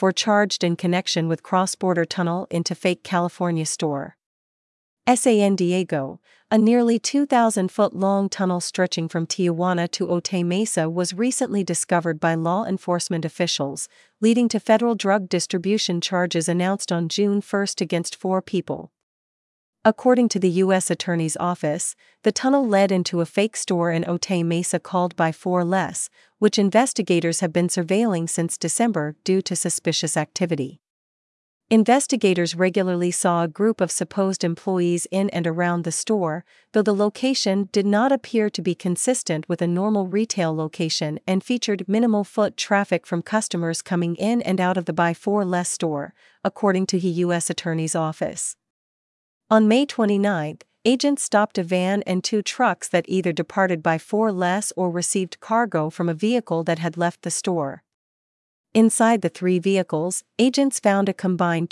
for charged in connection with cross-border tunnel into fake California store. San Diego, a nearly 2,000-foot-long tunnel stretching from Tijuana to Otay Mesa was recently discovered by law enforcement officials, leading to federal drug distribution charges announced on June 1 against 4 people. According to the U.S. Attorney's Office, the tunnel led into a fake store in Otay Mesa called By 4 Less, which investigators have been surveilling since December due to suspicious activity. Investigators regularly saw a group of supposed employees in and around the store, though the location did not appear to be consistent with a normal retail location and featured minimal foot traffic from customers coming in and out of the By 4 Less store, according to the U.S. Attorney's Office. On May 29, agents stopped a van and 2 trucks that either departed By 4 Less or received cargo from a vehicle that had left the store. Inside the 3 vehicles, agents found a combined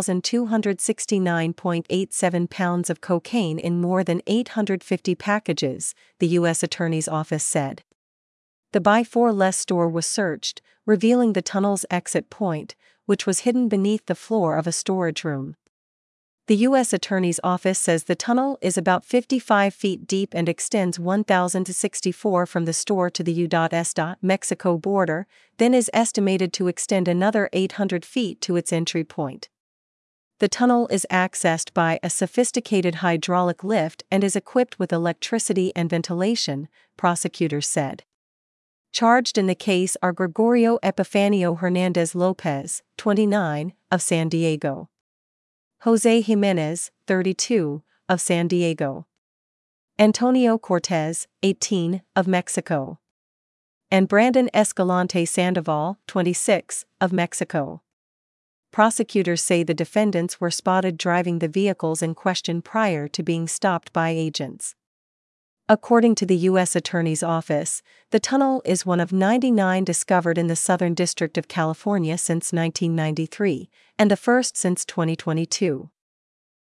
2,269.87 pounds of cocaine in more than 850 packages, the U.S. Attorney's Office said. The By 4 Less store was searched, revealing the tunnel's exit point, which was hidden beneath the floor of a storage room. The U.S. Attorney's Office says the tunnel is about 55 feet deep and extends 1,064 from the store to the U.S. Mexico border, then is estimated to extend another 800 feet to its entry point. The tunnel is accessed by a sophisticated hydraulic lift and is equipped with electricity and ventilation, prosecutors said. Charged in the case are Gregorio Epifanio Hernandez Lopez, 29, of San Diego; Jose Jimenez, 32, of San Diego; Antonio Cortez, 18, of Mexico; and Brandon Escalante Sandoval, 26, of Mexico. Prosecutors say the defendants were spotted driving the vehicles in question prior to being stopped by agents. According to the U.S. Attorney's Office, the tunnel is one of 99 discovered in the Southern District of California since 1993, and the first since 2022.